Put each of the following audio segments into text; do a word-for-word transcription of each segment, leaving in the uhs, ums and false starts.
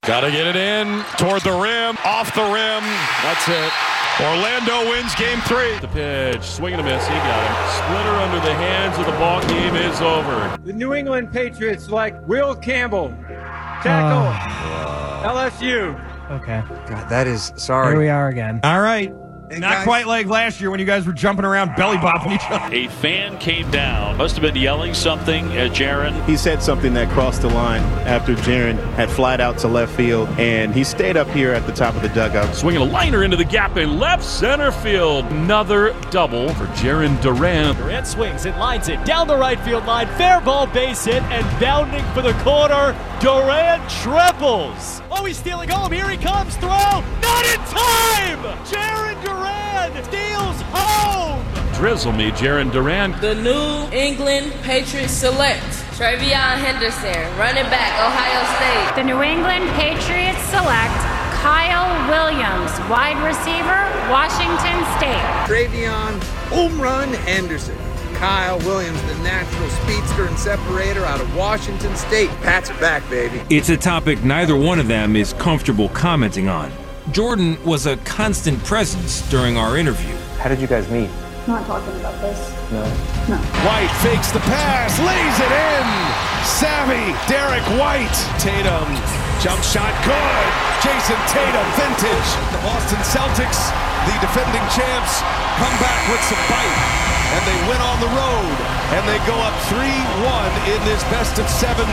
Got to get it in, toward the rim, off the rim. That's it. Orlando wins game three. The pitch, swing and a miss, he got him. Splitter under the hands of the ball game is over. The New England Patriots select Will Campbell. Tackle. Uh, L S U. Okay. God, that is, sorry. Here we are again. All right. Hey, Not guys. quite like last year when you guys were jumping around belly bopping each other. A fan came down, must have been yelling something at Jaron. He said something that crossed the line after Jaron had flied out to left field, and he stayed up here at the top of the dugout. Swinging a liner into the gap in left center field. Another double for Jaron Durant. Durant swings and lines it down the right field line. Fair ball, base hit, and bounding for the corner, Durant triples. Oh, he's stealing home. Here he comes. Throw. Not in time. Jaron Durant steals home. Drizzle me, Jaron Durant. The New England Patriots select Travion Henderson, running back, Ohio State. The New England Patriots select Kyle Williams, wide receiver, Washington State. Travion Home Run Henderson. Kyle Williams, the natural speedster and separator out of Washington State. Pats are back, baby. It's a topic neither one of them is comfortable commenting on. Jordan was a constant presence during our interview. How did you guys meet? Not talking about this. No. No. White fakes the pass, lays it in. Savvy, Derek White. Tatum, jump shot good. Jason Tatum, vintage. The Boston Celtics, the defending champs, come back with some bite. And they win on the road. And they go up three one in this best of seven.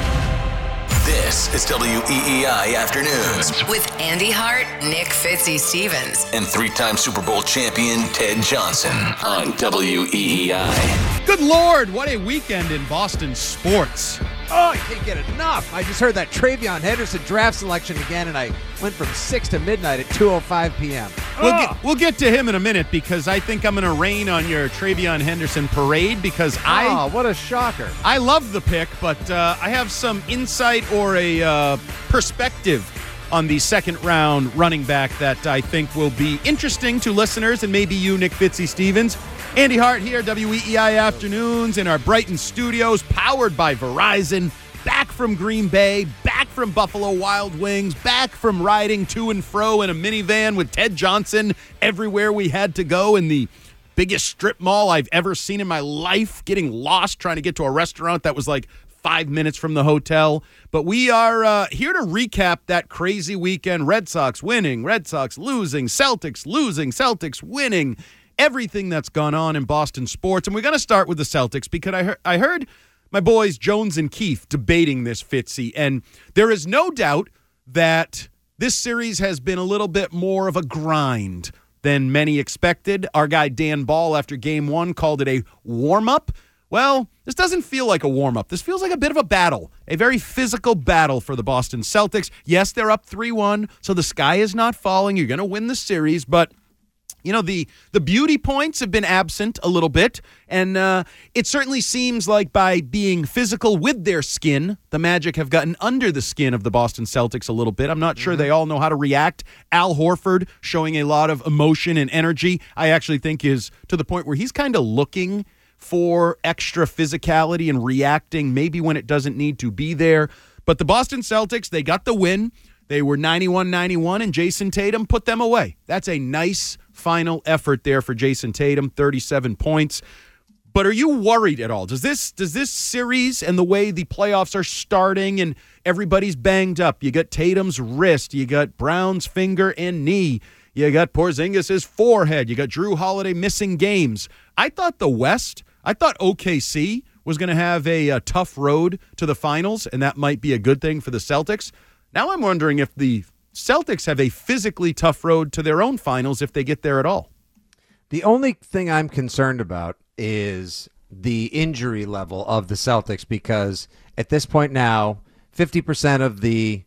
This is W E E I Afternoons with Andy Hart, Nick Fitzy-Stevens, and three-time Super Bowl champion Ted Johnson on W E E I. Good Lord, what a weekend in Boston sports. Oh, I can't get enough. I just heard that Travion Henderson draft selection again, and I went from six to midnight at two oh five p.m. We'll, oh. get, we'll get to him in a minute because I think I'm going to rain on your Travion Henderson parade because I... Oh, what a shocker. I love the pick, but uh, I have some insight or a uh, perspective on the second round running back that I think will be interesting to listeners and maybe you, Nick Fitzy-Stevens. Andy Hart here, W E E I Afternoons in our Brighton studios, powered by Verizon. Back from Green Bay, back from Buffalo Wild Wings, back from riding to and fro in a minivan with Ted Johnson everywhere we had to go in the biggest strip mall I've ever seen in my life, getting lost trying to get to a restaurant that was like five minutes from the hotel. But we are uh, here to recap that crazy weekend. Red Sox winning, Red Sox losing, Celtics losing, Celtics winning. Everything that's gone on in Boston sports. And we're going to start with the Celtics because I, he- I heard my boys Jones and Keith debating this, Fitzy. And there is no doubt that this series has been a little bit more of a grind than many expected. Our guy Dan Ball after game one called it a warm-up. Well, this doesn't feel like a warm-up. This feels like a bit of a battle, a very physical battle for the Boston Celtics. Yes, they're up three one, so the sky is not falling. You're going to win the series, but you know, the the beauty points have been absent a little bit, and uh, it certainly seems like by being physical with their skin, the Magic have gotten under the skin of the Boston Celtics a little bit. I'm not sure mm-hmm. they all know how to react. Al Horford showing a lot of emotion and energy, I actually think is to the point where he's kind of looking for extra physicality and reacting maybe when it doesn't need to be there. But the Boston Celtics, they got the win. They were ninety-one ninety-one, and Jason Tatum put them away. That's a nice final effort there for Jason Tatum, thirty-seven points. But are you worried at all? Does this does this series and the way the playoffs are starting and everybody's banged up, you got Tatum's wrist, you got Brown's finger and knee, you got Porzingis' forehead, you got Drew Holiday missing games. I thought the West, I thought O K C was going to have a, a tough road to the finals, and that might be a good thing for the Celtics. Now I'm wondering if the Celtics have a physically tough road to their own finals if they get there at all. The only thing I'm concerned about is the injury level of the Celtics because at this point now, fifty percent of the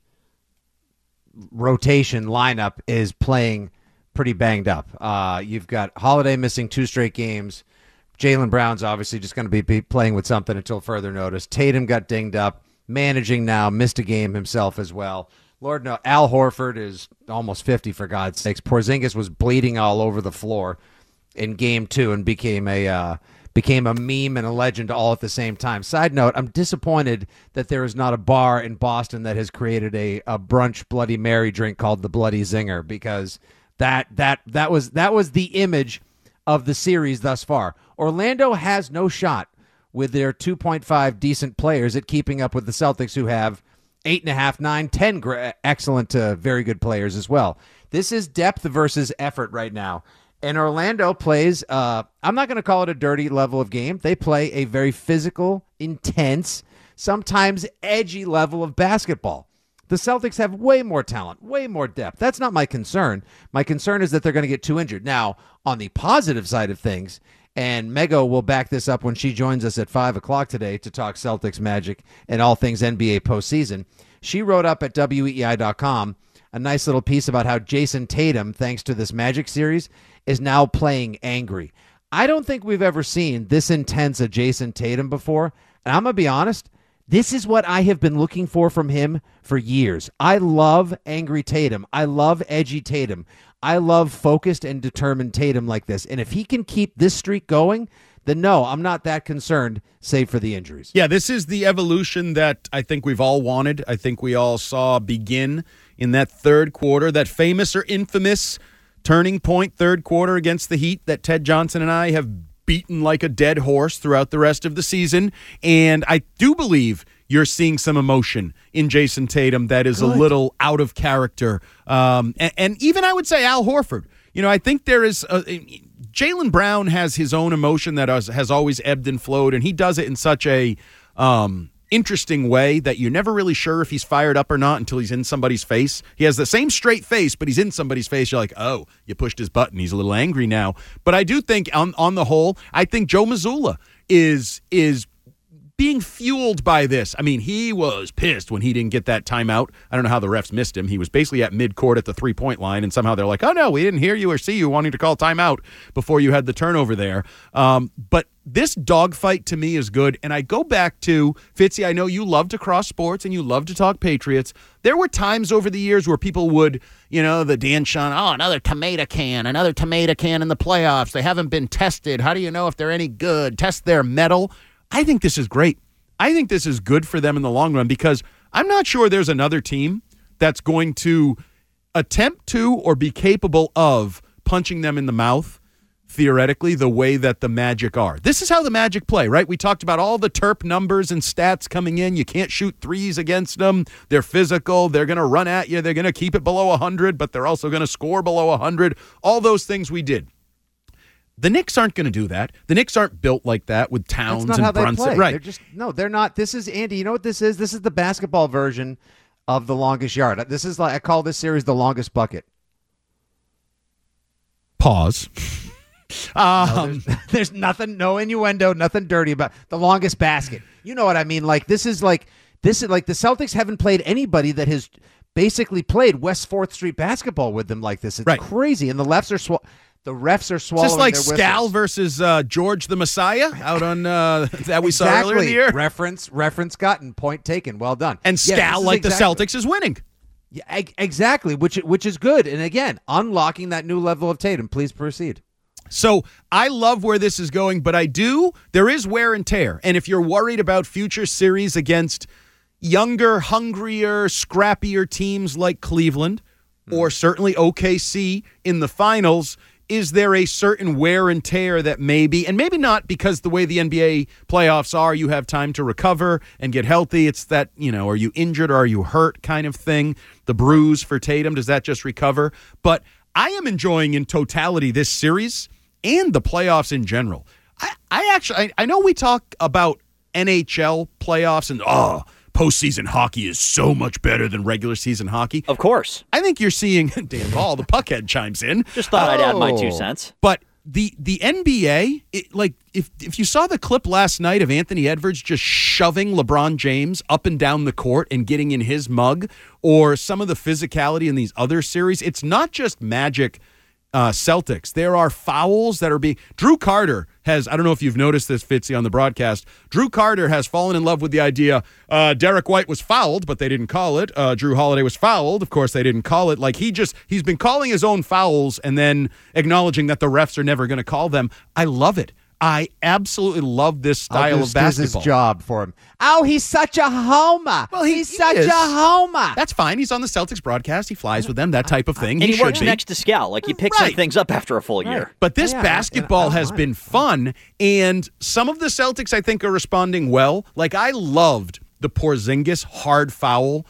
rotation lineup is playing pretty banged up. Uh, you've got Holiday missing two straight games. Jaylen Brown's obviously just going to be playing with something until further notice. Tatum got dinged up. Managing now, missed a game himself as well. Lord no, Al Horford is almost fifty for God's sakes. Porzingis was bleeding all over the floor in game two and became a uh, became a meme and a legend all at the same time. Side note, I'm disappointed that there is not a bar in Boston that has created a, a brunch Bloody Mary drink called the Bloody Zinger, because that that that was that was the image of the series thus far. Orlando has no shot with their two point five decent players at keeping up with the Celtics, who have eight and a half, nine, ten gra- excellent to very good players as well. This is depth versus effort right now. And Orlando plays, uh, I'm not going to call it a dirty level of game. They play a very physical, intense, sometimes edgy level of basketball. The Celtics have way more talent, way more depth. That's not my concern. My concern is that they're going to get too injured. Now, on the positive side of things, and Mego will back this up when she joins us at five o'clock today to talk Celtics, Magic, and all things N B A postseason. She wrote up at W E I dot com a nice little piece about how Jason Tatum, thanks to this Magic series, is now playing angry. I don't think we've ever seen this intense a Jason Tatum before. And I'm going to be honest, this is what I have been looking for from him for years. I love angry Tatum. I love edgy Tatum. I love focused and determined Tatum like this. And if he can keep this streak going, then no, I'm not that concerned, save for the injuries. Yeah, this is the evolution that I think we've all wanted. I think we all saw begin in that third quarter, that famous or infamous turning point third quarter against the Heat that Ted Johnson and I have beaten like a dead horse throughout the rest of the season. And I do believe you're seeing some emotion in Jason Tatum that is Good. a little out of character. Um, and, and even I would say Al Horford. You know, I think there is a, Jaylen Brown has his own emotion that has, has always ebbed and flowed, and he does it in such a um, interesting way that you're never really sure if he's fired up or not until he's in somebody's face. He has the same straight face, but he's in somebody's face. You're like, oh, you pushed his button. He's a little angry now. But I do think on, on the whole, I think Joe Mazzulla is is being fueled by this. I mean, he was pissed when he didn't get that timeout. I don't know how the refs missed him. He was basically at midcourt at the three-point line, and somehow they're like, oh, no, we didn't hear you or see you wanting to call timeout before you had the turnover there. Um, but this dogfight to me is good, and I go back to, Fitzy, I know you love to cross sports and you love to talk Patriots. There were times over the years where people would, you know, the Dan Sean, oh, another tomato can, another tomato can in the playoffs. They haven't been tested. How do you know if they're any good? Test their metal. I think this is great. I think this is good for them in the long run because I'm not sure there's another team that's going to attempt to or be capable of punching them in the mouth, theoretically, the way that the Magic are. This is how the Magic play, right? We talked about all the Terp numbers and stats coming in. You can't shoot threes against them. They're physical. They're going to run at you. They're going to keep it below one hundred, but they're also going to score below one hundred. All those things we did. The Knicks aren't going to do that. The Knicks aren't built like that with Towns That's not and how Brunson. They play. Right. They're just no, they're not. This is Andy, you know what this is? This is the basketball version of the longest yard. This is like I call this series the longest bucket. Pause. um, no, there's, there's nothing, no innuendo, nothing dirty about the longest basket. You know what I mean? Like this is like this is like the Celtics haven't played anybody that has basically played West Fourth Street basketball with them like this. It's right. crazy, and the lefts are sw- the refs are swallowing. Just like their Scal whistles. versus uh, George the Messiah out on uh, that we exactly. saw earlier in the year. Reference, reference gotten. Point taken. Well done. And Scal, yes, like exactly. the Celtics, is winning. Yeah, exactly. Which which is good. And again, unlocking that new level of Tatum. Please proceed. So I love where this is going, but I do. There is wear and tear, and if you're worried about future series against younger, hungrier, scrappier teams like Cleveland, mm. or certainly O K C in the finals. Is there a certain wear and tear that maybe, and maybe not because the way the N B A playoffs are, you have time to recover and get healthy. It's that, you know, are you injured or are you hurt kind of thing? The bruise for Tatum, does that just recover? But I am enjoying in totality this series and the playoffs in general. I, I actually, I, I know we talk about N H L playoffs and, oh, postseason hockey is so much better than regular season hockey. Of course. I think you're seeing, Dan Ball, the puckhead chimes in. Just thought oh. I'd add my two cents. But the the N B A, it, like if if you saw the clip last night of Anthony Edwards just shoving LeBron James up and down the court and getting in his mug, or some of the physicality in these other series, it's not just Magic Uh, Celtics. There are fouls that are being... Drew Carter has... I don't know if you've noticed this, Fitzy, on the broadcast. Drew Carter has fallen in love with the idea uh, Derek White was fouled, but they didn't call it. Uh, Drew Holiday was fouled. Of course, they didn't call it. Like, he just... He's been calling his own fouls and then acknowledging that the refs are never going to call them. I love it. I absolutely love this style I'll of basketball. his job for him. Oh, he's such a homer. Well, he, he's he such is. a homer. That's fine. He's on the Celtics broadcast. He flies with them, that type of thing. And he, he works should be. next to Scal. Like, he picks Right. some things up after a full year. Right. But this Yeah, basketball yeah, has been fun, and some of the Celtics, I think, are responding well. Like, I loved the Porzingis hard foul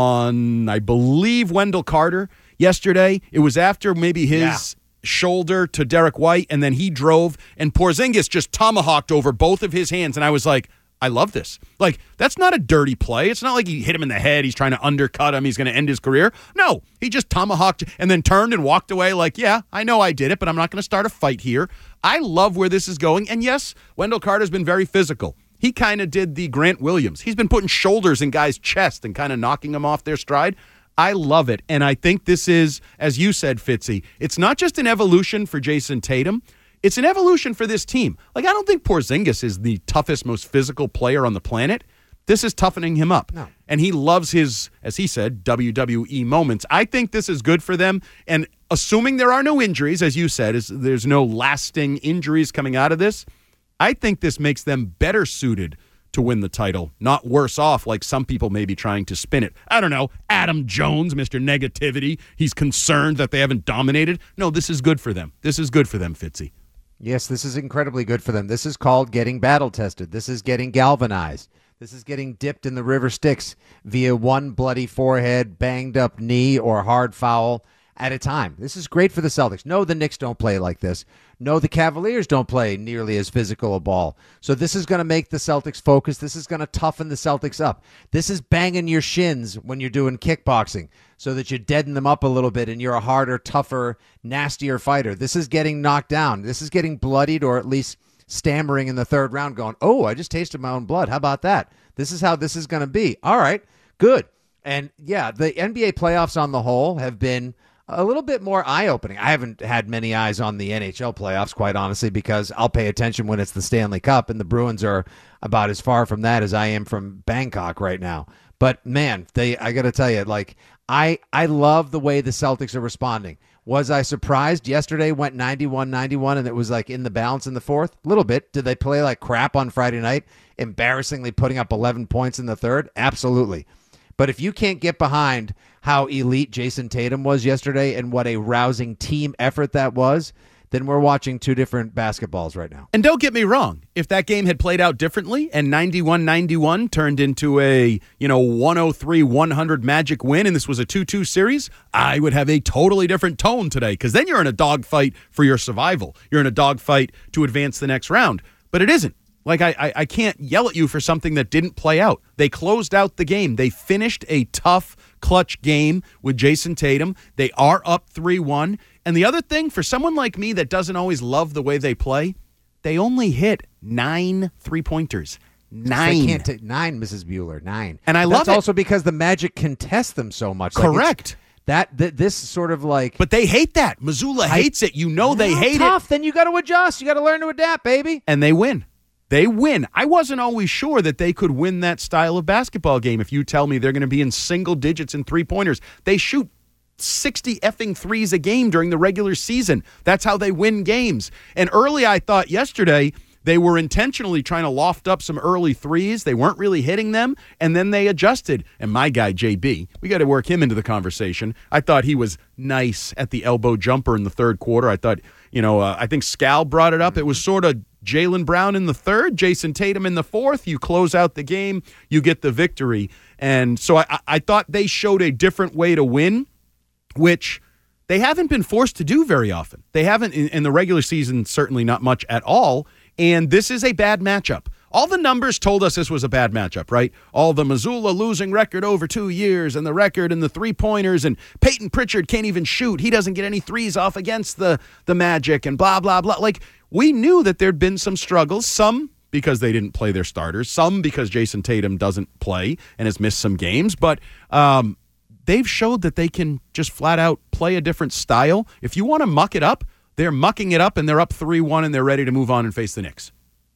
on, I believe, Wendell Carter yesterday. It was after maybe his Yeah. shoulder to Derek White, and then he drove, and Porzingis just tomahawked over both of his hands, and I was like, I love this. Like, that's not a dirty play. It's not like he hit him in the head. He's trying to undercut him. He's going to end his career. No, he just tomahawked and then turned and walked away like, yeah, I know I did it, but I'm not going to start a fight here. I love where this is going. And yes, Wendell Carter's been very physical. He kind of did the Grant Williams. He's been putting shoulders in guys' chest and kind of knocking them off their stride. I love it. And I think this is, as you said, Fitzy, it's not just an evolution for Jason Tatum. It's an evolution for this team. Like, I don't think Porzingis is the toughest, most physical player on the planet. This is toughening him up. No. And he loves his, as he said, W W E moments. I think this is good for them. And assuming there are no injuries, as you said, is there's no lasting injuries coming out of this, I think this makes them better suited to win the title, not worse off like some people may be trying to spin it. I don't know, Adam Jones, Mister Negativity, he's concerned that they haven't dominated. No, this is good for them. This is good for them, Fitzy. Yes, this is incredibly good for them. This is called getting battle-tested. This is getting galvanized. This is getting dipped in the river Styx via one bloody forehead, banged-up knee, or hard foul at a time. This is great for the Celtics. No, the Knicks don't play like this. No, the Cavaliers don't play nearly as physical a ball. So this is going to make the Celtics focus. This is going to toughen the Celtics up. This is banging your shins when you're doing kickboxing so that you deaden them up a little bit and you're a harder, tougher, nastier fighter. This is getting knocked down. This is getting bloodied or at least stammering in the third round going, oh, I just tasted my own blood. How about that? This is how this is going to be. All right, good. And, yeah, the N B A playoffs on the whole have been a little bit more eye-opening. I haven't had many eyes on the N H L playoffs, quite honestly, because I'll pay attention when it's the Stanley Cup, and the Bruins are about as far from that as I am from Bangkok right now. But, man, they I got to tell you, like, I, I love the way the Celtics are responding. Was I surprised? Yesterday went ninety-one ninety-one, and it was, like, in the balance in the fourth? A little bit. Did they play like crap on Friday night, embarrassingly putting up eleven points in the third? Absolutely. But if you can't get behind how elite Jason Tatum was yesterday and what a rousing team effort that was, then we're watching two different basketballs right now. And don't get me wrong, if that game had played out differently and ninety-one ninety-one turned into a, you know, one oh three one hundred Magic win and this was a two two series, I would have a totally different tone today, because then you're in a dogfight for your survival. You're in a dogfight to advance the next round. But it isn't. Like, I, I I can't yell at you for something that didn't play out. They closed out the game. They finished a tough, clutch game with Jason Tatum. They are up three one. And the other thing, for someone like me that doesn't always love the way they play, they only hit nine three-pointers. Nine. They can't take nine, Missus Bueller, nine. And I That's love it. also because the Magic contest them so much. Like, Correct. that th- This sort of like... But they hate that. Missoula hates it. You know they hate tough. it. Then you got to adjust. You got to learn to adapt, baby. And they win. They win. I wasn't always sure that they could win that style of basketball game. If you tell me they're going to be in single digits in three-pointers, they shoot sixty effing threes a game during the regular season. That's how they win games. And early, I thought yesterday they were intentionally trying to loft up some early threes. They weren't really hitting them, and then they adjusted. And my guy, J B, we got to work him into the conversation. I thought he was nice at the elbow jumper in the third quarter. I thought, you know, uh, I think Scal brought it up. It was sort of Jaylen Brown in the third, Jason Tatum in the fourth. You close out the game, you get the victory. And so I, I thought they showed a different way to win, which they haven't been forced to do very often. They haven't in, in the regular season, certainly not much at all. And this is a bad matchup. All the numbers told us this was a bad matchup, right? All the Missoula losing record over two years and the record and the three-pointers, and Peyton Pritchard can't even shoot. He doesn't get any threes off against the, the Magic and blah, blah, blah. Like, we knew that there'd been some struggles, some because they didn't play their starters, some because Jason Tatum doesn't play and has missed some games. But um, they've showed that they can just flat out play a different style. If you want to muck it up, they're mucking it up, and they're up three one, and they're ready to move on and face the Knicks.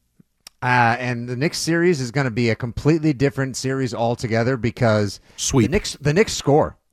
Uh, and the Knicks series is going to be a completely different series altogether because Sweet. the Knicks the Knicks score.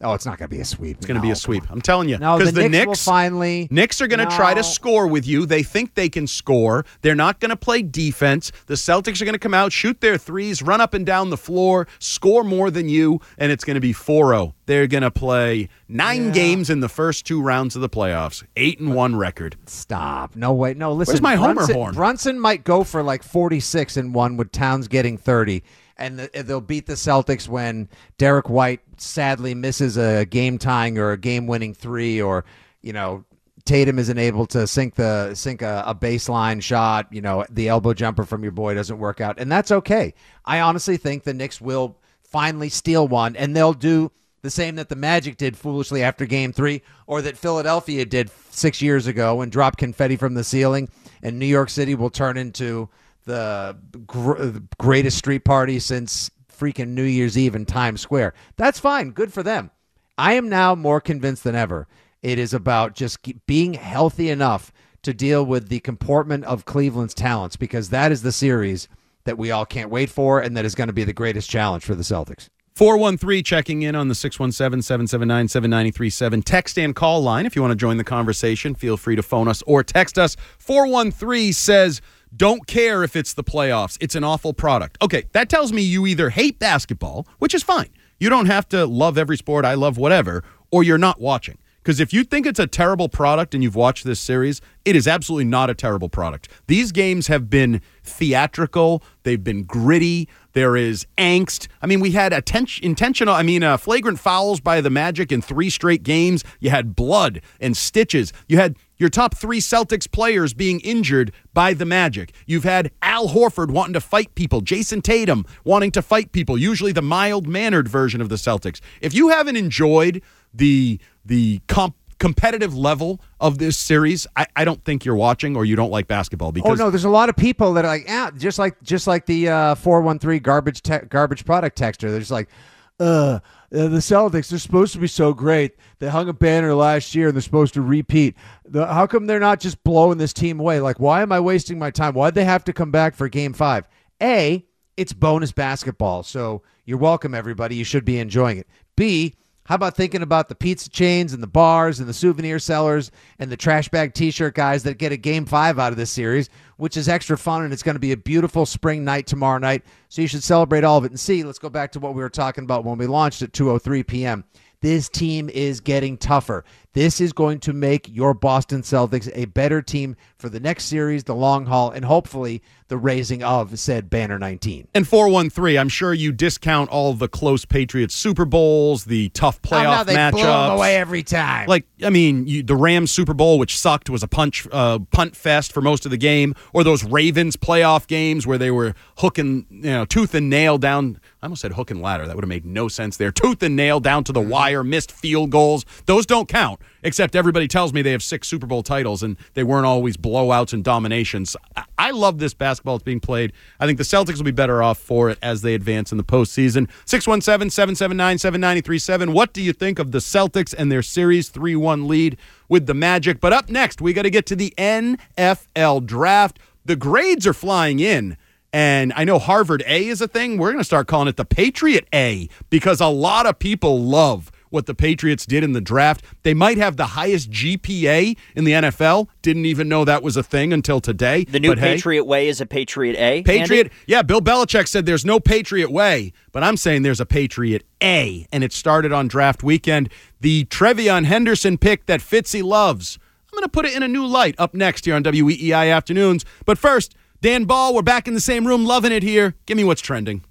Oh, it's not going to be a sweep. It's going to no. be a sweep. I'm telling you. No, the the Knicks, Knicks will finally. Knicks are going to no. try to score with you. They think they can score. They're not going to play defense. The Celtics are going to come out, shoot their threes, run up and down the floor, score more than you, and it's going to be four oh. They're going to play nine yeah. games in the first two rounds of the playoffs. Eight and one record. Stop. No way. No, listen. Where's my homer Brunson, horn? Brunson might go for like forty-six and one with Towns getting thirty. And the, they'll beat the Celtics when Derek White sadly misses a game-tying or a game-winning three, or, you know, Tatum isn't able to sink the sink a, a baseline shot. You know, the elbow jumper from your boy doesn't work out, and that's okay. I honestly think the Knicks will finally steal one, and they'll do the same that the Magic did foolishly after Game Three, or that Philadelphia did six years ago and drop confetti from the ceiling, and New York City will turn into the gr- greatest street party since freaking New Year's Eve in Times Square. That's fine. Good for them. I am now more convinced than ever. It is about just being healthy enough to deal with the comportment of Cleveland's talents, because that is the series that we all can't wait for, and that is going to be the greatest challenge for the Celtics. four one three checking in on the six one seven, seven seven nine, seven nine three seven text and call line. If you want to join the conversation, feel free to phone us or text us. four one three says, don't care if it's the playoffs. It's an awful product. Okay, that tells me you either hate basketball, which is fine. You don't have to love every sport. I love whatever. Or you're not watching. Because if you think it's a terrible product and you've watched this series, it is absolutely not a terrible product. These games have been theatrical. They've been gritty. There is angst. I mean, we had atten- intentional, I mean, uh, flagrant fouls by the Magic in three straight games. You had blood and stitches. You had your top three Celtics players being injured by the Magic. You've had Al Horford wanting to fight people, Jason Tatum wanting to fight people, usually the mild-mannered version of the Celtics. If you haven't enjoyed the the comp competitive level of this series, I, I don't think you're watching, or you don't like basketball. Because oh no, there's a lot of people that are like, yeah, just like just like the uh, four one three garbage te- garbage product texter. They're just like, uh, uh, the Celtics, they're supposed to be so great. They hung a banner last year and they're supposed to repeat. The, how come they're not just blowing this team away? Like, why am I wasting my time? Why'd they have to come back for game five? A, it's bonus basketball, so you're welcome, everybody. You should be enjoying it. B, how about thinking about the pizza chains and the bars and the souvenir sellers and the trash bag T-shirt guys that get a game five out of this series, which is extra fun, and it's going to be a beautiful spring night tomorrow night, so you should celebrate all of it. And see, let's go back to what we were talking about when we launched at two oh three p.m. This team is getting tougher. This is going to make your Boston Celtics a better team for the next series, the long haul, and hopefully the raising of said Banner nineteen. And four one three, I'm sure you discount all the close Patriots Super Bowls, the tough playoff oh, no, they matchups. Blow them away every time. Like, I mean, you, the Rams Super Bowl, which sucked, was a punch uh, punt fest for most of the game, or those Ravens playoff games where they were hooking, you know, tooth and nail down. I almost said hook and ladder. That would have made no sense there. Tooth and nail down to the wire, missed field goals. Those don't count, except everybody tells me they have six Super Bowl titles, and they weren't always blowouts and dominations. I, I love this basketball that's being played. I think the Celtics will be better off for it as they advance in the postseason. six one seven, seven seven nine, seven nine three seven. What do you think of the Celtics and their Series three one lead with the Magic? But up next, we got to get to the N F L draft. The grades are flying in. And I know Harvard A is a thing. We're going to start calling it the Patriot A, because a lot of people love what the Patriots did in the draft. They might have the highest G P A in the N F L. Didn't even know that was a thing until today. The new but Patriot hey, Way is a Patriot A? Patriot, Andy? yeah, Bill Belichick said there's no Patriot Way, but I'm saying there's a Patriot A, and it started on draft weekend. The Trevion Henderson pick that Fitzy loves. I'm going to put it in a new light up next here on W E E I Afternoons. But first, Dan Ball, we're back in the same room, loving it here. Give me what's trending.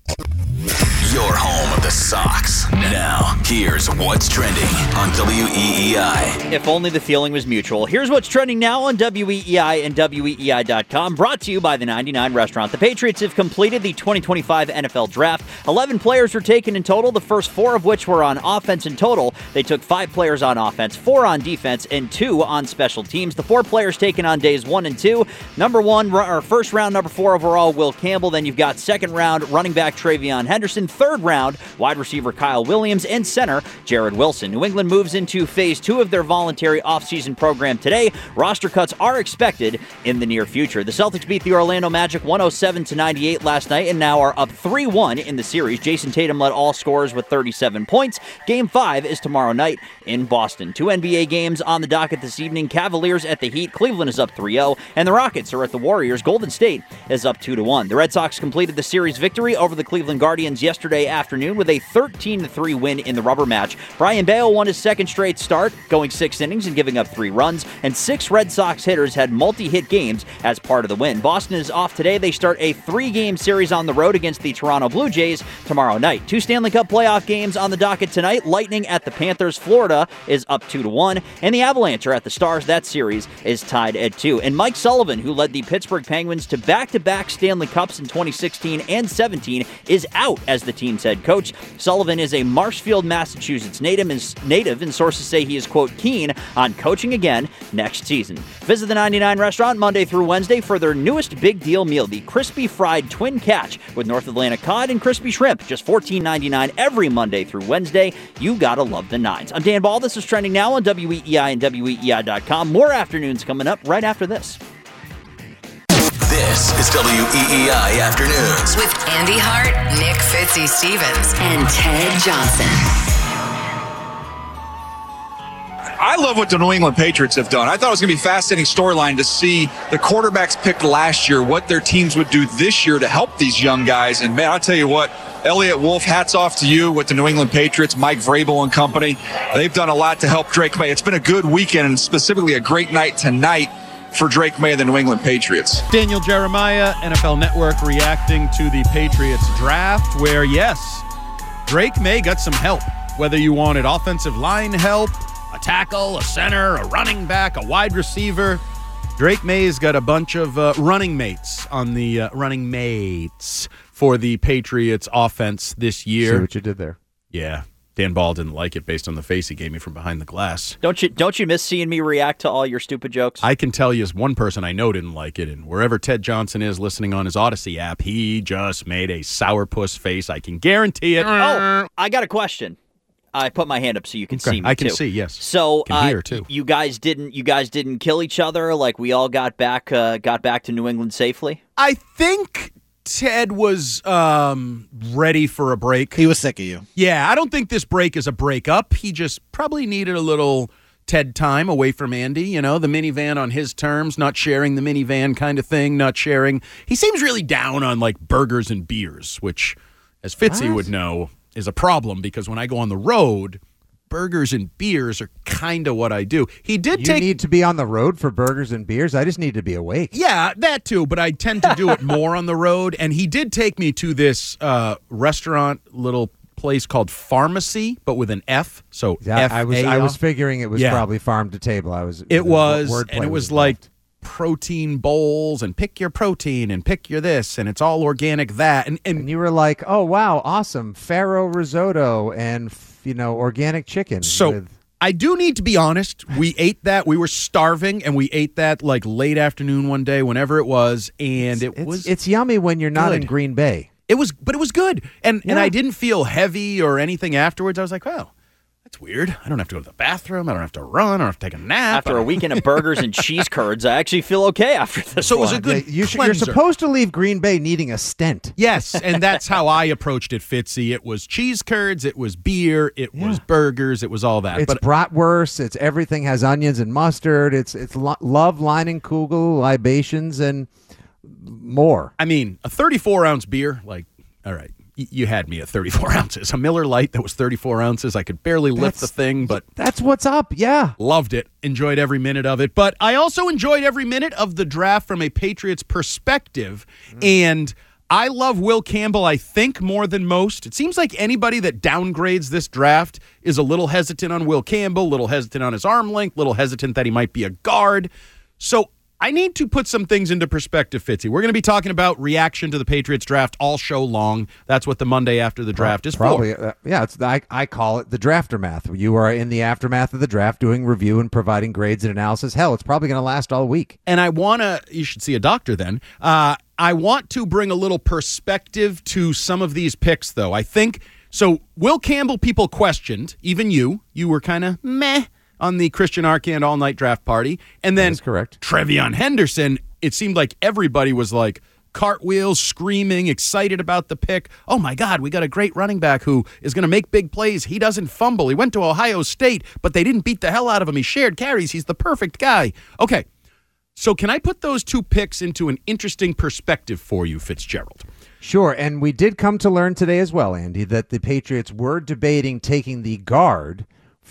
Your home of the Sox. Now, here's what's trending on W E E I. If only the feeling was mutual. Here's what's trending now on W E E I and W E E I dot com. Brought to you by the ninety-nine Restaurant. The Patriots have completed the twenty twenty-five N F L Draft. eleven players were taken in total, the first four of which were on offense in total. They took five players on offense, four on defense, and two on special teams. The four players taken on days one and two. Number one, or first round, number four overall, Will Campbell. Then you've got second round running back Trevion Henderson. third round, wide receiver Kyle Williams and center Jared Wilson. New England moves into phase two of their voluntary offseason program today. Roster cuts are expected in the near future. The Celtics beat the Orlando Magic one oh seven to ninety-eight last night and now are up three one in the series. Jason Tatum led all scorers with thirty-seven points. Game five is tomorrow night in Boston. Two N B A games on the docket this evening. Cavaliers at the Heat. Cleveland is up three oh, and the Rockets are at the Warriors. Golden State is up two to one. The Red Sox completed the series victory over the Cleveland Guardians yesterday afternoon with a thirteen to three win in the rubber match. Brian Bale won his second straight start, going six innings and giving up three runs, and six Red Sox hitters had multi-hit games as part of the win. Boston is off today. They start a three-game series on the road against the Toronto Blue Jays tomorrow night. Two Stanley Cup playoff games on the docket tonight. Lightning at the Panthers. Florida is up two to one, and the Avalanche are at the Stars. That series is tied at two. And Mike Sullivan, who led the Pittsburgh Penguins to back-to-back Stanley Cups in twenty sixteen and seventeen, is out as the team's head coach. Sullivan is a Marshfield, Massachusetts native, and, native, and sources say he is, quote, keen on coaching again next season. Visit the ninety-nine restaurant Monday through Wednesday for their newest big deal meal, the crispy fried twin catch with North Atlantic cod and crispy shrimp, just fourteen ninety-nine every Monday through Wednesday. You gotta love the nines. I'm Dan Ball. This is Trending Now on W E E I and W E E I dot com. More afternoons coming up right after this. This is W E E I Afternoons with Andy Hart, Nick Fitzy Stevens, and Ted Johnson. I love what the New England Patriots have done. I thought it was going to be a fascinating storyline to see the quarterbacks picked last year, what their teams would do this year to help these young guys. And, man, I'll tell you what, Elliott Wolf, hats off to you with the New England Patriots, Mike Vrabel and company. They've done a lot to help Drake May. It's been a good weekend and specifically a great night tonight for Drake May and the New England Patriots. Daniel Jeremiah, N F L Network, reacting to the Patriots draft where, yes, Drake May got some help. Whether you wanted offensive line help, a tackle, a center, a running back, a wide receiver, Drake May's got a bunch of uh, running mates on the uh, running mates for the Patriots offense this year. See what you did there. Yeah. Dan Ball didn't like it based on the face he gave me from behind the glass. Don't you don't you miss seeing me react to all your stupid jokes? I can tell you as one person I know didn't like it, and wherever Ted Johnson is listening on his Odyssey app, he just made a sourpuss face. I can guarantee it. Oh, I got a question. I put my hand up so you can Okay, see me I can too. see, yes. So Can uh, hear, too. you guys didn't you guys didn't kill each other, like we all got back uh, got back to New England safely? I think Ted was um, ready for a break. He was sick of you. Yeah, I don't think this break is a breakup. He just probably needed a little Ted time away from Andy, you know, the minivan on his terms, not sharing the minivan kind of thing, not sharing. He seems really down on like burgers and beers, which, as Fitzy What? would know, is a problem because when I go on the road, burgers and beers are kind of what I do. He did You take need to be on the road for burgers and beers? I just need to be awake. Yeah, that too, but I tend to do it more on the road. And he did take me to this uh, restaurant, little place called Pharmacy, but with an F. So Yeah, F I was A I L. was figuring it was Yeah. probably farm to table. I was It the was, wordplay and it was involved. like protein bowls and pick your protein and pick your this, and it's all organic that. And, and, And you were like, "Oh wow, awesome! Farro risotto and f- you know organic chicken." so with- I do need to be honest. We ate that. We were starving, and we ate that like late afternoon one day, whenever it was, and it it's, was it's yummy when you're not good. in Green Bay. It was, but it was good, and and Yeah. I didn't feel heavy or anything afterwards. I was like, well, that's weird. I don't have to go to the bathroom. I don't have to run. I don't have to take a nap. After a weekend of burgers and cheese curds, I actually feel okay after this. So it was a one. good You should, you're cleanser. supposed to leave Green Bay needing a stent. Yes, and that's how I approached it, Fitzy. It was cheese curds, it was beer, it was burgers, it was all that. It's but bratwurst. It's everything has onions and mustard. It's it's lo- love, line and kugel, libations, and more. I mean, a thirty-four ounce beer, like, all right, y- you had me at thirty-four ounces. A Miller Lite that was thirty-four ounces. I could barely lift the That's- thing, but That's what's up. Yeah. loved it. Enjoyed every minute of it. But I also enjoyed every minute of the draft from a Patriots perspective. And I love Will Campbell, I think, more than most. It seems like anybody that downgrades this draft is a little hesitant on Will Campbell, a little hesitant on his arm length, a little hesitant that he might be a guard. So I need to put some things into perspective, Fitzy. We're going to be talking about reaction to the Patriots draft all show long. That's what the Monday after the draft is Probably, for. Uh, yeah, it's I, I call it the draftermath. You are in the aftermath of the draft doing review and providing grades and analysis. Hell, it's probably going to last all week. And I want to, you should see a doctor then. Uh, I want to bring a little perspective to some of these picks, though. I think, so Will Campbell people questioned, even you, you were kind of meh on the Christian Arcand all-night draft party. And then correct. Trevion Henderson, it seemed like everybody was like cartwheels, screaming, excited about the pick. Oh, my God, we got a great running back who is going to make big plays. He doesn't fumble. He went to Ohio State, but they didn't beat the hell out of him. He shared carries. He's the perfect guy. Okay, so can I put those two picks into an interesting perspective for you, Fitzgerald? Sure, and we did come to learn today as well, Andy, that the Patriots were debating taking the guard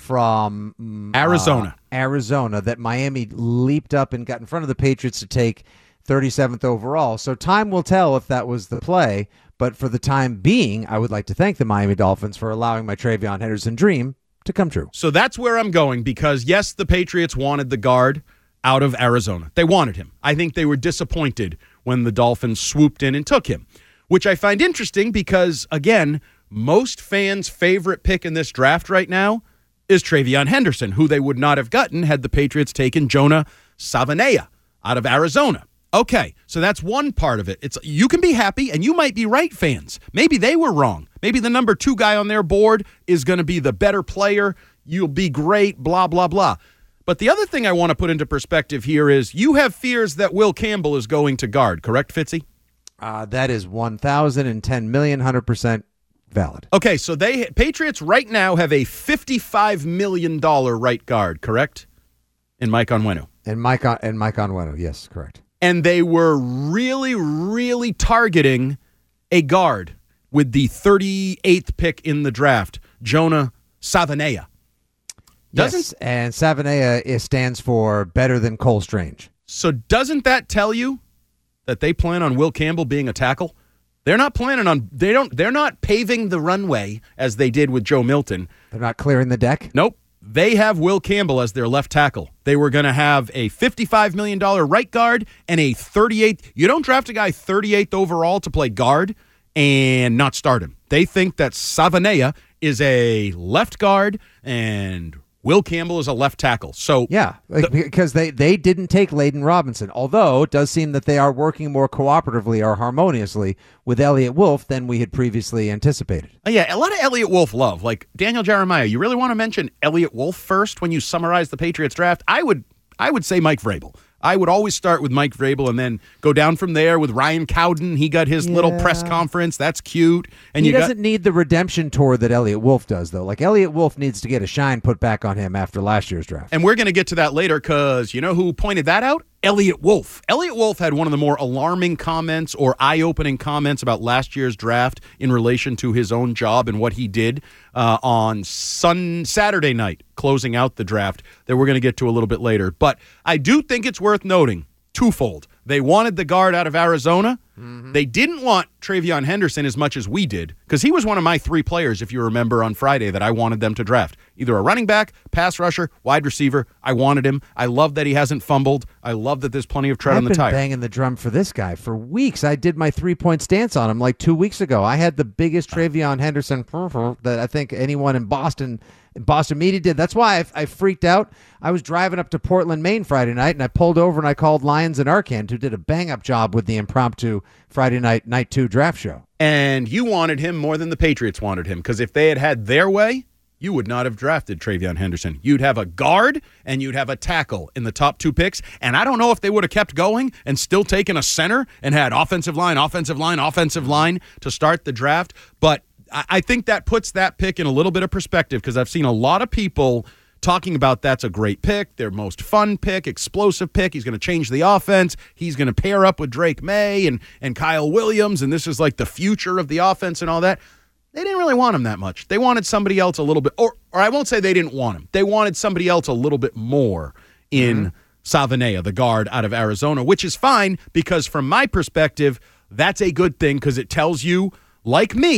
from Arizona. Uh, Arizona, that Miami leaped up and got in front of the Patriots to take thirty-seventh overall. So time will tell if that was the play, but for the time being, I would like to thank the Miami Dolphins for allowing my Trevion Henderson dream to come true. So that's where I'm going because, yes, the Patriots wanted the guard out of Arizona. They wanted him. I think they were disappointed when the Dolphins swooped in and took him, which I find interesting because, again, most fans' favorite pick in this draft right now is Trevion Henderson, who they would not have gotten had the Patriots taken Jonah Savaiinaea out of Arizona. Okay, so that's one part of it. It's you can be happy, and you might be right, fans. Maybe they were wrong. Maybe the number two guy on their board is going to be the better player. You'll be great, blah, blah, blah. But the other thing I want to put into perspective here is you have fears that Will Campbell is going to guard, correct, Fitzy? Uh, that is one thousand ten million, one hundred percent valid. Okay, so they Patriots right now have a fifty-five million dollars right guard, correct? In Mike Onwenu. And Mike on, and Mike Onwenu, yes, correct. And they were really, really targeting a guard with the thirty-eighth pick in the draft, Jonah Savaiinaea. Doesn't, yes, and Savaiinaea is, stands for better than Cole Strange. So doesn't that tell you that they plan on Will Campbell being a tackle? They're not planning on they don't they're not paving the runway as they did with Joe Milton. They're not clearing the deck? Nope. They have Will Campbell as their left tackle. They were going to have a fifty-five million dollars right guard and a thirty-eighth. You don't draft a guy thirty-eighth overall to play guard and not start him. They think that Savaiinaea is a left guard and Will Campbell is a left tackle. So yeah, like, the, because they, they didn't take Layden Robinson, although it does seem that they are working more cooperatively or harmoniously with Elliott Wolf than we had previously anticipated. Uh, yeah, a lot of Elliott Wolf love. Like Daniel Jeremiah, you really want to mention Elliott Wolf first when you summarize the Patriots draft? I would I would say Mike Vrabel. I would always start with Mike Vrabel and then go down from there with Ryan Cowden. He got his yeah. little press conference. That's cute. And he you doesn't got- need the redemption tour that Elliott Wolf does, though. Like, Elliott Wolf needs to get a shine put back on him after last year's draft. And we're going to get to that later because you know who pointed that out? Elliott Wolf. Elliott Wolf had one of the more alarming comments or eye-opening comments about last year's draft in relation to his own job and what he did uh, on Sun Saturday night, closing out the draft that we're going to get to a little bit later. But I do think it's worth noting, twofold. They wanted the guard out of Arizona. Mm-hmm. They didn't want Trevion Henderson as much as we did because he was one of my three players, if you remember, on Friday that I wanted them to draft. Either a running back, pass rusher, wide receiver. I wanted him. I love that he hasn't fumbled. I love that there's plenty of tread I've on the been tire. Banging the drum for this guy for weeks. I did my three-point stance on him like two weeks ago. I had the biggest Trevion Henderson that I think anyone in Boston Boston media did. That's why I, I freaked out. I was driving up to Portland, Maine Friday night, and I pulled over and I called Lyons and Arcand, who did a bang-up job with the impromptu Friday night, night two draft show. And you wanted him more than the Patriots wanted him, because if they had had their way, you would not have drafted Trevion Henderson. You'd have a guard and you'd have a tackle in the top two picks. And I don't know if they would have kept going and still taken a center and had offensive line, offensive line, offensive line to start the draft. But I think that puts that pick in a little bit of perspective because I've seen a lot of people talking about that's a great pick, their most fun pick, explosive pick. He's going to change the offense. He's going to pair up with Drake May and, and Kyle Williams, and this is like the future of the offense and all that. They didn't really want him that much. They wanted somebody else a little bit, or or I won't say they didn't want him. They wanted somebody else a little bit more in mm-hmm. Savaiinaea, the guard out of Arizona, which is fine because from my perspective, that's a good thing because it tells you, like me,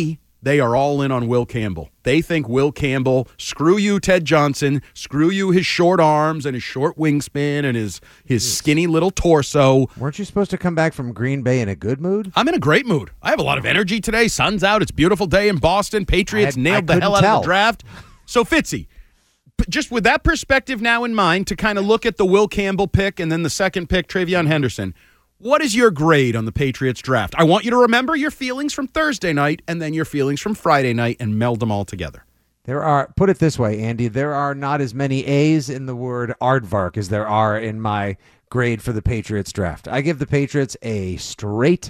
they are all in on Will Campbell. They think Will Campbell, screw you, Ted Johnson, screw you, his short arms and his short wingspan and his, his skinny little torso. Weren't you supposed to come back from Green Bay in a good mood? I'm in a great mood. I have a lot of energy today. Sun's out. It's a beautiful day in Boston. Patriots I had- nailed I the hell out couldn't of the draft. So, Fitzy, p- just with that perspective now in mind, to kind of look at the Will Campbell pick and then the second pick, Travion Henderson, what is your grade on the Patriots draft? I want you to remember your feelings from Thursday night and then your feelings from Friday night and meld them all together. There are, put it this way, Andy, there are not as many A's in the word aardvark as there are in my grade for the Patriots draft. I give the Patriots a straight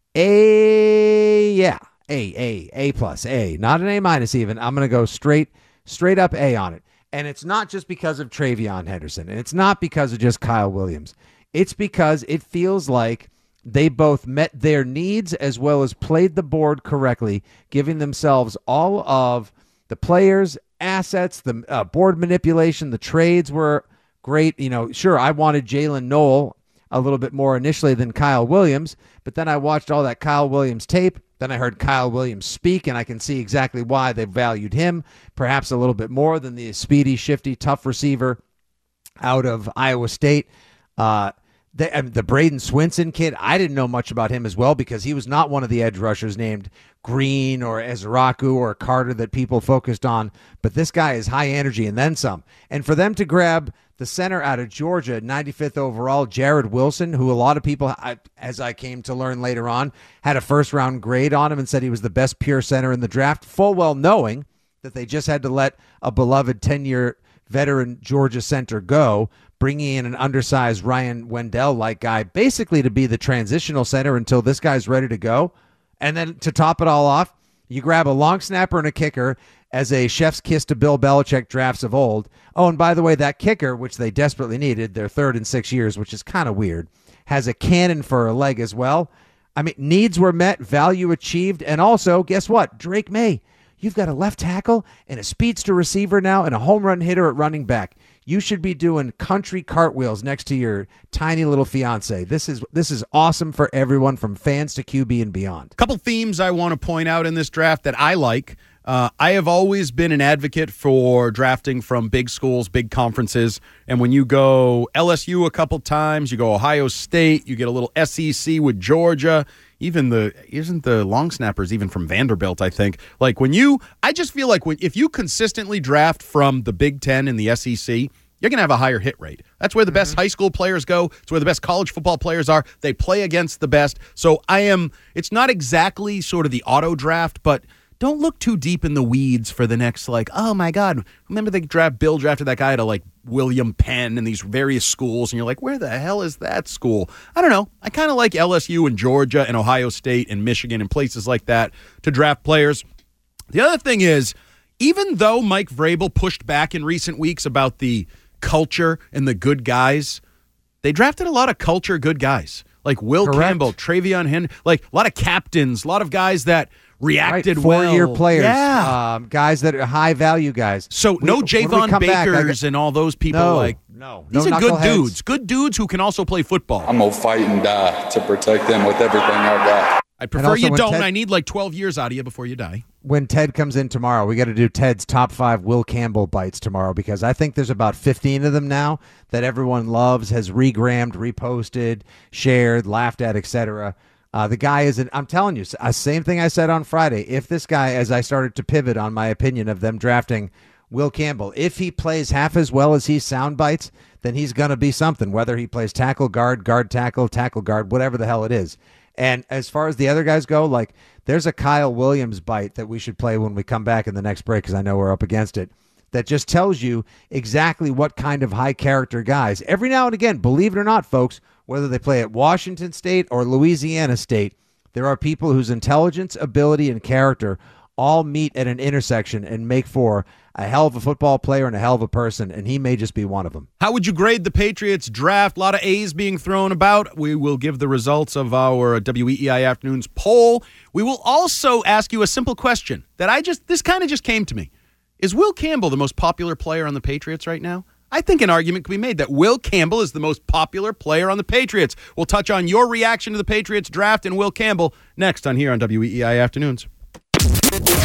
A, yeah, A, A, A plus, A, not an A minus even. I'm going to go straight, straight up A on it. And it's not just because of Travion Henderson, and it's not because of just Kyle Williams. It's because it feels like they both met their needs as well as played the board correctly, giving themselves all of the players, assets, the uh, board manipulation, the trades were great. You know, sure, I wanted Jalen Noel a little bit more initially than Kyle Williams, but then I watched all that Kyle Williams tape. Then I heard Kyle Williams speak, and I can see exactly why they valued him perhaps a little bit more than the speedy, shifty, tough receiver out of Iowa State. Uh, the, I mean, the Braden Swinson kid, I didn't know much about him as well because he was not one of the edge rushers named Green or Ezraku or Carter that people focused on. But this guy is high energy and then some. And for them to grab the center out of Georgia, ninety-fifth overall, Jared Wilson, who a lot of people, as I came to learn later on, had a first-round grade on him and said he was the best pure center in the draft, full well knowing that they just had to let a beloved ten-year veteran Georgia center go, bringing in an undersized Ryan Wendell-like guy basically to be the transitional center until this guy's ready to go. And then to top it all off, you grab a long snapper and a kicker as a chef's kiss to Bill Belichick drafts of old. Oh, and by the way, that kicker, which they desperately needed, their third in six years, which is kind of weird, has a cannon for a leg as well. I mean, needs were met, value achieved, and also, guess what? Drake May. You've got a left tackle and a speedster receiver now and a home run hitter at running back. You should be doing country cartwheels next to your tiny little fiance. This is this is awesome for everyone from fans to Q B and beyond. Couple themes I want to point out in this draft that I like. Uh, I have always been an advocate for drafting from big schools, big conferences. And when you go L S U a couple times, you go Ohio State, you get a little S E C with Georgia. Even the isn't the long snappers even from Vanderbilt, I think. Like when you, I just feel like when if you consistently draft from the Big Ten and the S E C, you're going to have a higher hit rate. That's where the best mm-hmm. high school players go. It's where the best college football players are. They play against the best. So I am, it's not exactly sort of the auto draft, but don't look too deep in the weeds for the next, like, oh my God, remember they draft, Bill drafted that guy to like William Penn and these various schools, and you're like, where the hell is that school? I don't know. I kind of like L S U and Georgia and Ohio State and Michigan and places like that to draft players. The other thing is, even though Mike Vrabel pushed back in recent weeks about the culture and the good guys, they drafted a lot of culture good guys. Like Will Correct. Campbell, Travion Henry, like a lot of captains, a lot of guys that reacted right, well. Four-year players, yeah. um, guys that are high-value guys. So we, no Javon Bakers back, and all those people. No, like no, these no are good knuckleheads. dudes. Good dudes who can also play football. I'm going to fight and die to protect them with everything I've got. I prefer also you don't. Ted, I need like twelve years out of you before you die. When Ted comes in tomorrow, we got to do Ted's top five Will Campbell bites tomorrow because I think there's about fifteen of them now that everyone loves, has regrammed, reposted, shared, laughed at, et cetera. Uh, the guy is, an, I'm telling you, uh, same thing I said on Friday. If this guy, as I started to pivot on my opinion of them drafting Will Campbell, if he plays half as well as he sound bites, then he's going to be something, whether he plays tackle, guard, guard, tackle, tackle, guard, whatever the hell it is. And as far as the other guys go, like there's a Kyle Williams bite that we should play when we come back in the next break because I know we're up against it, that just tells you exactly what kind of high character guys. Every now and again, believe it or not, folks, whether they play at Washington State or Louisiana State, there are people whose intelligence, ability, and character all meet at an intersection and make for a hell of a football player and a hell of a person, and he may just be one of them. How would you grade the Patriots draft? A lot of A's being thrown about. We will give the results of our W E E I Afternoons poll. We will also ask you a simple question that I just, this kind of just came to me. Is Will Campbell the most popular player on the Patriots right now? I think an argument could be made that Will Campbell is the most popular player on the Patriots. We'll touch on your reaction to the Patriots draft and Will Campbell next on here on W E E I Afternoons.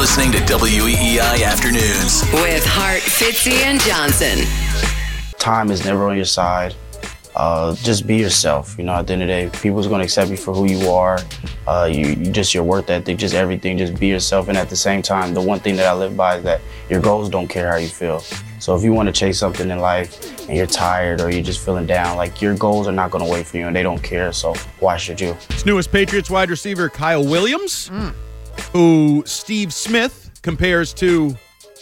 listening to W E E I Afternoons with Hart, Fitzy, and Johnson. Time is never on your side. Uh, just be yourself. You know, at the end of the day, people's going to accept you for who you are. Uh, you, you just your work ethic, just everything. Just be yourself. And at the same time, the one thing that I live by is that your goals don't care how you feel. So if you want to chase something in life and you're tired or you're just feeling down, like your goals are not going to wait for you and they don't care. So why should you? It's newest Patriots wide receiver Kyle Williams, mm. who Steve Smith compares to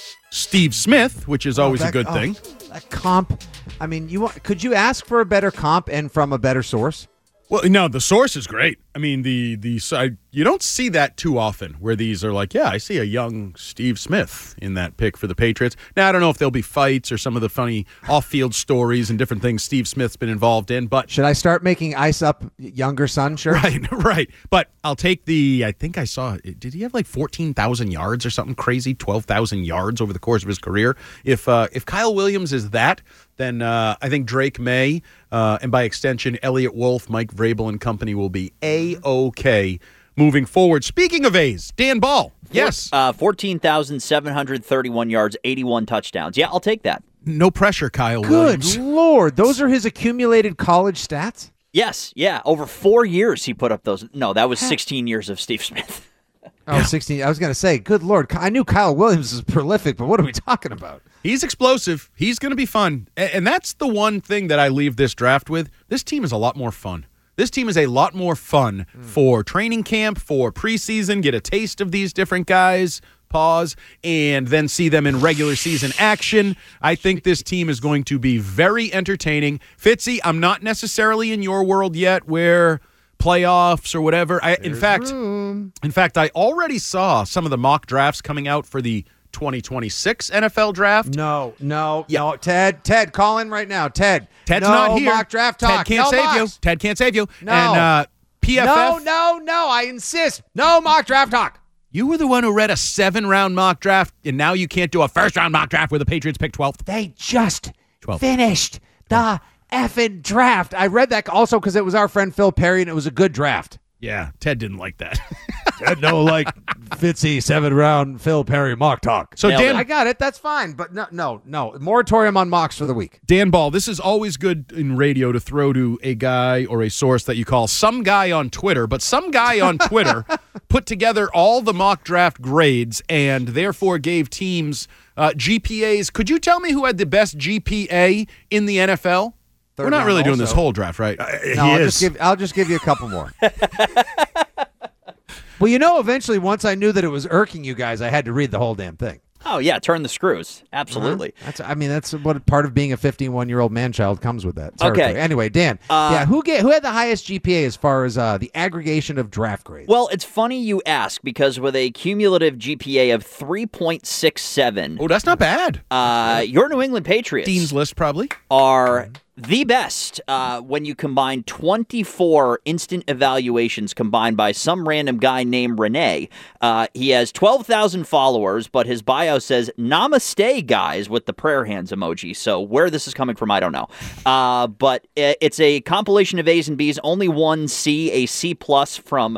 Steve Smith, which is always oh, that, a good oh, thing. That comp. I mean, you want, could you ask for a better comp and from a better source? Well, no, the source is great. I mean, the the I, you don't see that too often where these are like, yeah, I see a young Steve Smith in that pick for the Patriots. Now, I don't know if there'll be fights or some of the funny off-field stories and different things Steve Smith's been involved in, but... Should I start making ice up younger son shirts? Right, right. But I'll take the, I think I saw, did he have like fourteen thousand yards or something crazy? twelve thousand yards over the course of his career? If, uh, if Kyle Williams is that, then uh, I think Drake May, uh, and by extension, Elliott Wolf, Mike Vrabel and company will be A-okay moving forward. Speaking of A's, Dan Ball. Yes. Uh, fourteen thousand seven hundred thirty-one yards, eighty-one touchdowns. Yeah, I'll take that. No pressure, Kyle Good Williams. Good Lord. Those are his accumulated college stats? Yes, yeah. Over four years he put up those. No, that was sixteen years of Steve Smith. Oh, yeah. sixteen. I was going to say, good Lord. I knew Kyle Williams was prolific, but what are we talking about? He's explosive. He's going to be fun. And that's the one thing that I leave this draft with. This team is a lot more fun. This team is a lot more fun mm. for training camp, for preseason, get a taste of these different guys, pause, and then see them in regular season action. I think this team is going to be very entertaining. Fitzy, I'm not necessarily in your world yet where playoffs or whatever. I, in fact, room. in fact, I already saw some of the mock drafts coming out for the twenty twenty-six N F L draft. No, no, yeah. no. Ted, Ted, call in right now. Ted, Ted's no not here. Mock draft talk. Ted can't no save mocks. you. Ted can't save you. No. And uh, P F F. No, no, no. I insist. No mock draft talk. You were the one who read a seven-round mock draft, and now you can't do a first-round mock draft where the Patriots pick twelfth. They just twelfth. finished the effing draft. I read that also because it was our friend Phil Perry, and it was a good draft. Yeah, Ted didn't like that. Ted no like Fitzy seven-round Phil Perry mock talk. So Dan, I got it. That's fine, but no, no, no. Moratorium on mocks for the week. Dan Ball, this is always good in radio to throw to a guy or a source that you call some guy on Twitter, but some guy on Twitter put together all the mock draft grades and therefore gave teams uh, G P As. Could you tell me who had the best G P A in the N F L? We're not really doing also. this whole draft, right? Uh, no, I'll just, give, I'll just give you a couple more. Well, you know, eventually, once I knew that it was irking you guys, I had to read the whole damn thing. Oh, yeah, turn the screws. Absolutely. Uh-huh. That's, I mean, that's what part of being a fifty-one-year-old man-child comes with that. Okay. Territory. Anyway, Dan, uh, yeah, who get, who had the highest G P A as far as uh, the aggregation of draft grades? Well, it's funny you ask because with a cumulative G P A of three point six seven. Oh, that's not bad. Uh, your New England Patriots. Dean's List, probably. Are the best uh, when you combine twenty-four instant evaluations combined by some random guy named Renee. Uh, he has twelve thousand followers, but his bio says, Namaste, guys, with the prayer hands emoji. So where this is coming from, I don't know. Uh, but it's a compilation of A's and B's. Only one C, a C plus from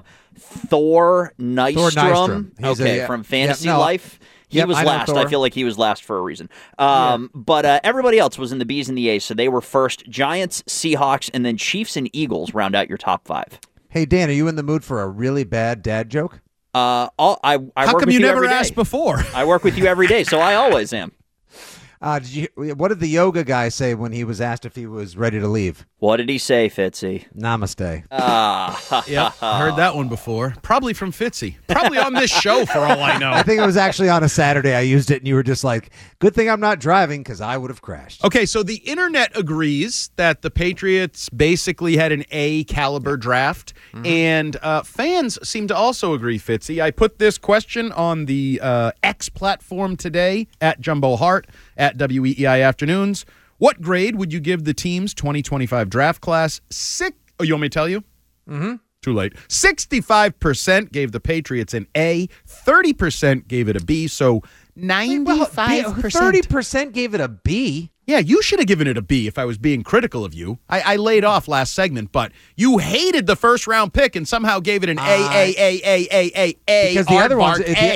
Thor Nystrom. Thor Nystrom. Okay, a, yeah. from Fantasy yeah, no, Life. He yep, was I last. I feel like he was last for a reason. Um, yeah. But uh, everybody else was in the B's and the A's, so they were first. Giants, Seahawks, and then Chiefs and Eagles round out your top five. Hey, Dan, are you in the mood for a really bad dad joke? Uh, I'll, I, I How work come with you, you never every day. asked before? I work with you every day, so I always am. Uh, did you? What did the yoga guy say when he was asked if he was ready to leave? What did he say, Fitzy? Namaste. Ah, yeah, I heard that one before. Probably from Fitzy. Probably on this show, for all I know. I think it was actually on a Saturday. I used it, and you were just like, "Good thing I'm not driving, because I would have crashed." Okay, so the internet agrees that the Patriots basically had an A caliber draft, mm-hmm. and uh, fans seem to also agree. Fitzy, I put this question on the uh, X platform today at Jumbo Hart at W E E I Afternoons. What grade would you give the team's twenty twenty-five draft class? Six. Oh, you want me to tell you? Mm-hmm. Too late. sixty-five percent gave the Patriots an A. thirty percent gave it a B. So ninety-five percent. thirty percent gave it a B? Yeah, you should have given it a B if I was being critical of you. I, I laid off last segment, but you hated the first round pick and somehow gave it an uh, A, A, A, A, A, A, A. Because the other ones, A.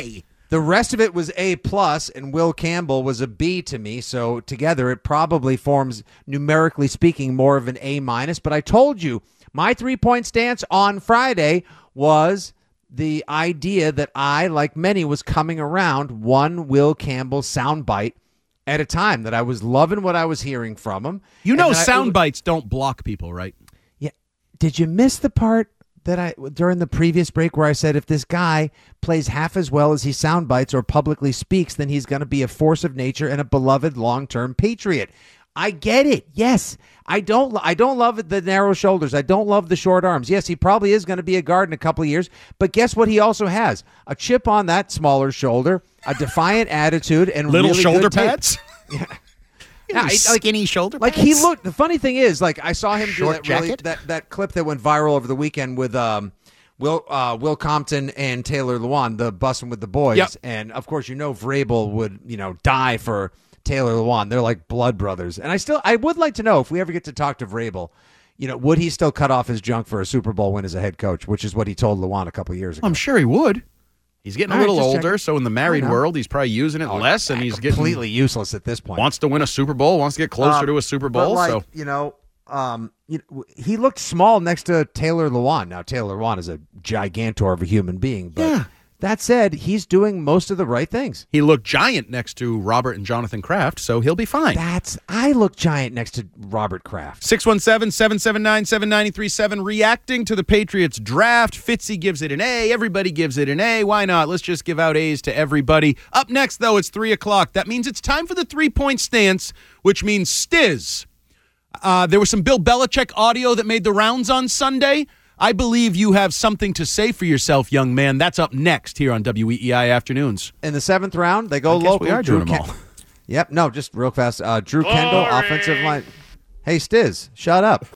The rest of it was A plus, and Will Campbell was a B to me. So together, it probably forms, numerically speaking, more of an A minus. But I told you, my three-point stance on Friday was the idea that I, like many, was coming around one Will Campbell soundbite at a time. That I was loving what I was hearing from him. You know, And that I- sound bites don't block people, right? Yeah. Did you miss the part that I during the previous break where I said if this guy plays half as well as he sound bites or publicly speaks, then he's going to be a force of nature and a beloved long-term Patriot? I get it. Yes. I don't I don't love the narrow shoulders. I don't love the short arms. Yes, he probably is going to be a guard in a couple of years, but guess what he also has? A chip on that smaller shoulder, a defiant attitude, and Little really shoulder good tape. pads? Yeah. Yeah, I- skinny shoulder Like pads? he looked. The funny thing is, like I saw him Short do that really jacket? that, that clip that went viral over the weekend with um Will uh, Will Compton and Taylor Lewan, the Bussin' with the Boys, Yep. and of course you know Vrabel would you know die for Taylor Lewan. They're like blood brothers, and I still I would like to know if we ever get to talk to Vrabel, you know, would he still cut off his junk for a Super Bowl win as a head coach, which is what he told Lewan a couple of years ago. I'm sure he would. He's getting All a right, little just older, checking. so in the married I know. world, he's probably using it Oh, less, and he's getting completely useless at this point. wants to win a Super Bowl, wants to get closer Um, to a Super but, Bowl. like, so you know, um, you know, he looked small next to Taylor Lewan. Now Taylor Lewan is a gigantor of a human being, but Yeah. that said, he's doing most of the right things. he looked giant next to Robert and Jonathan Kraft, so he'll be fine. That's I look giant next to Robert Kraft. six one seven, seven seven nine, seven nine three seven. Reacting to the Patriots draft. Fitzy gives it an A. Everybody gives it an A. Why not? Let's just give out A's to everybody. Up next, though, it's three o'clock. That means it's time for the three-point stance, which means Stiz. Uh, there was some Bill Belichick audio that made the rounds on Sunday. I believe you have something to say for yourself, young man. That's up next here on W E E I Afternoons. In the seventh round, they go I guess local. we are Drew doing them Ken- all. Yep. No, just real fast. Uh, Drew Kendall, offensive line. Hey, Stiz, shut up.